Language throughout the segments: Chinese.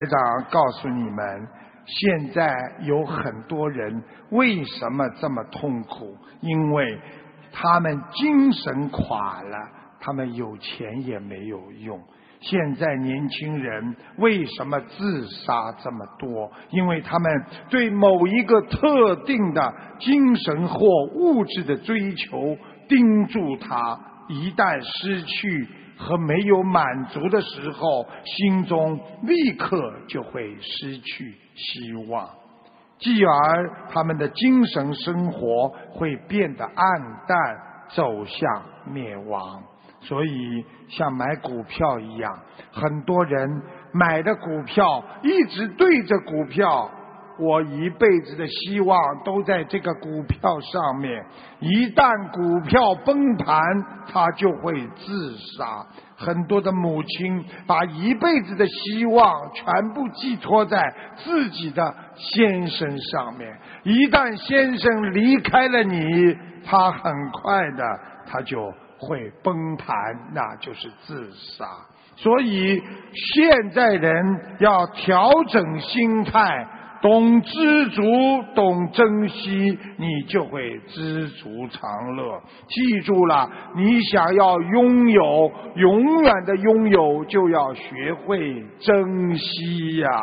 长告诉你们，现在有很多人为什么这么痛苦？因为他们精神垮了，他们有钱也没有用。现在年轻人为什么自杀这么多？因为他们对某一个特定的精神或物质的追求盯住它，一旦失去和没有满足的时候，心中立刻就会失去希望，继而他们的精神生活会变得暗淡，走向灭亡。所以像买股票一样，很多人买的股票一直对着股票，我一辈子的希望都在这个股票上面，一旦股票崩盘，他就会自杀。很多的母亲把一辈子的希望全部寄托在自己的先生上面，一旦先生离开了你，他很快的他就会崩盘，那就是自杀。所以现在人要调整心态，懂知足，懂珍惜，你就会知足常乐。记住了，你想要拥有永远的拥有，就要学会珍惜呀。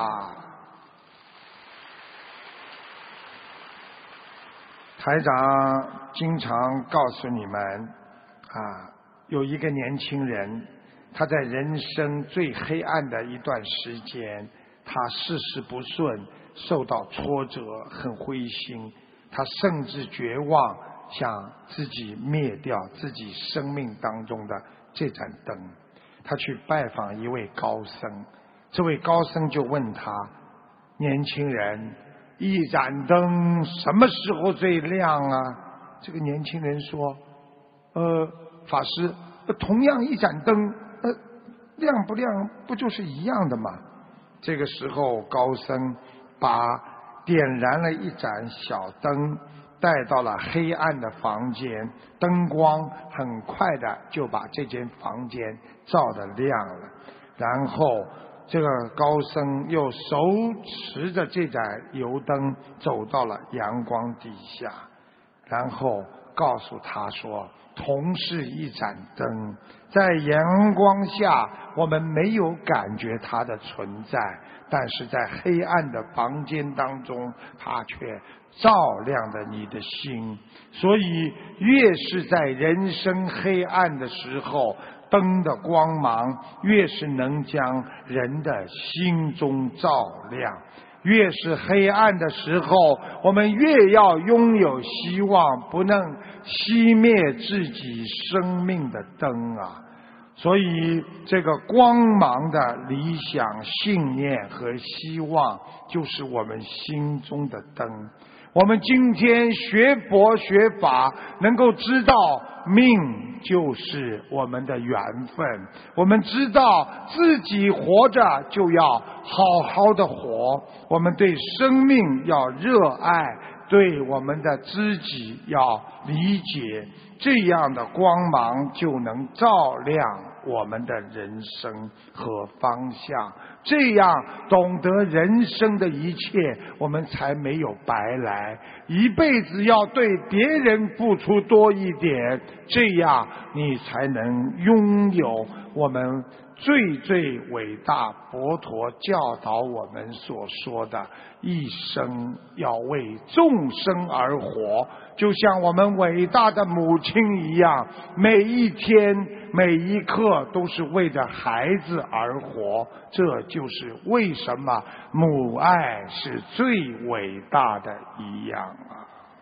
台长经常告诉你们有一个年轻人，他在人生最黑暗的一段时间，他事事不顺，受到挫折，很灰心，他甚至绝望，想自己灭掉自己生命当中的这盏灯。他去拜访一位高僧，这位高僧就问他，年轻人，一盏灯什么时候最亮啊？这个年轻人说，法师，同样一盏灯，亮不亮不就是一样的吗？这个时候高僧把点燃了一盏小灯带到了黑暗的房间，灯光很快的就把这间房间照得亮了。然后这个高僧又手持着这盏油灯走到了阳光底下，然后告诉他说，同是一盏灯，在阳光下我们没有感觉它的存在，但是在黑暗的房间当中，它却照亮了你的心。所以越是在人生黑暗的时候，灯的光芒越是能将人的心中照亮，越是黑暗的时候，我们越要拥有希望，不能熄灭自己生命的灯啊！所以这个光芒的理想、信念和希望，就是我们心中的灯。我们今天学佛学法，能够知道命就是我们的缘分，我们知道自己活着就要好好的活，我们对生命要热爱，对我们的知己要理解，这样的光芒就能照亮我们的人生和方向，这样懂得人生的一切，我们才没有白来，一辈子要对别人付出多一点，这样你才能拥有我们最伟大佛陀教导我们所说的一生要为众生而活，就像我们伟大的母亲一样，每一天每一刻都是为着孩子而活，这就是为什么母爱是最伟大的一样啊！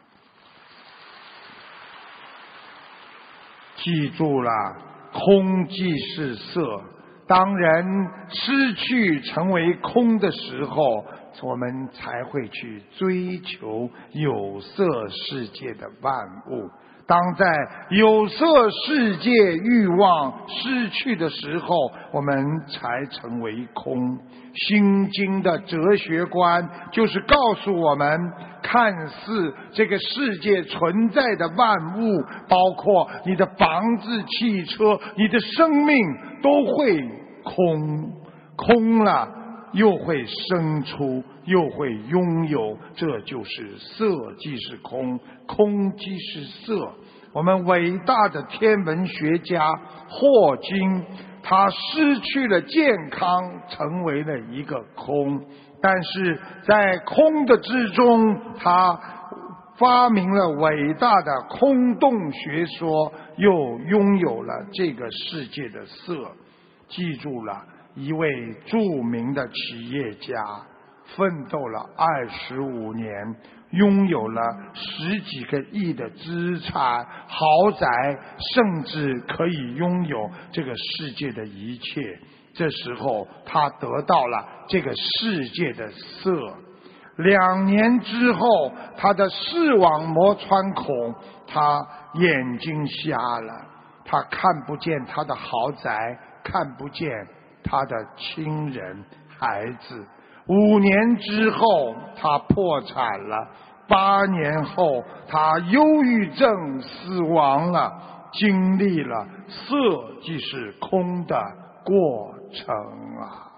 记住了，空即是色。当人失去成为空的时候，我们才会去追求有色世界的万物。当在有色世界欲望失去的时候，我们才成为空。心经的哲学观就是告诉我们，看似这个世界存在的万物，包括你的房子、汽车，你的生命都会空了， 又会生出，又会拥有，这就是色即是空，空即是色。我们伟大的天文学家霍金，他失去了健康，成为了一个空，但是在空的之中，他发明了伟大的空洞学说，又拥有了这个世界的色。记住了，一位著名的企业家奋斗了25年，拥有了10几个亿的资产、豪宅，甚至可以拥有这个世界的一切。这时候他得到了这个世界的色。2年之后，他的视网膜穿孔，他眼睛瞎了，他看不见他的豪宅，看不见他的亲人孩子。5年之后，他破产了。8年后，他忧郁症死亡了，经历了色即是空的过程啊。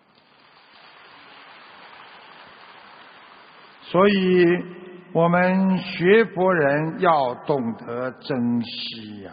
所以我们学佛人要懂得珍惜呀。